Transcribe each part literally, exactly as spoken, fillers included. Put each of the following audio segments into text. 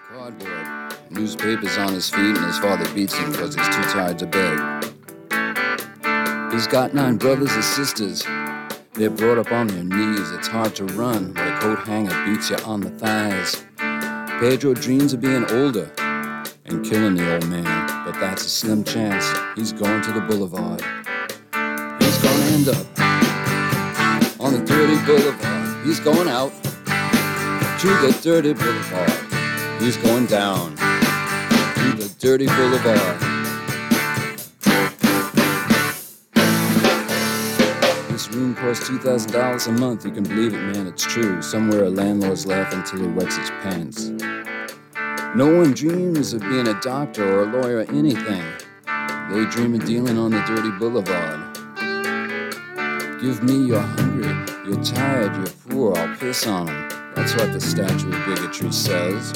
Cardboard. Newspapers on his feet and his father beats him because he's too tired to beg. He's got nine brothers and sisters. They're brought up on their knees. It's hard to run when a coat hanger beats you on the thighs. Pedro dreams of being older and killing the old man, but that's a slim chance. He's going to the boulevard. He's gonna end up on the dirty boulevard. He's going out to the dirty boulevard. He's going down to the dirty boulevard. This room costs two thousand dollars a month. You can believe it, man, it's true. Somewhere a landlord's laughing till he wets his pants. No one dreams of being a doctor or a lawyer or anything. They dream of dealing on the dirty boulevard. Give me you're hungry, you're tired, you're poor, I'll piss on them. That's what the statue of bigotry says.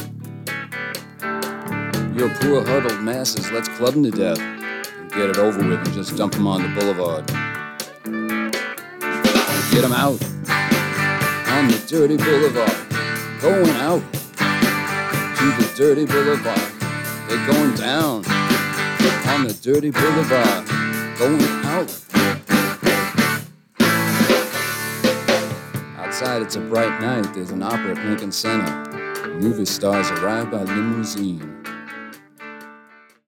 You're poor huddled masses, let's club them to death and get it over with and just dump them on the boulevard. Get them out on the dirty boulevard. Going out to the dirty boulevard. They're going down on the dirty boulevard. Going out. Outside it's a bright night. There's an opera at Lincoln Center. Movie stars arrive by limousine.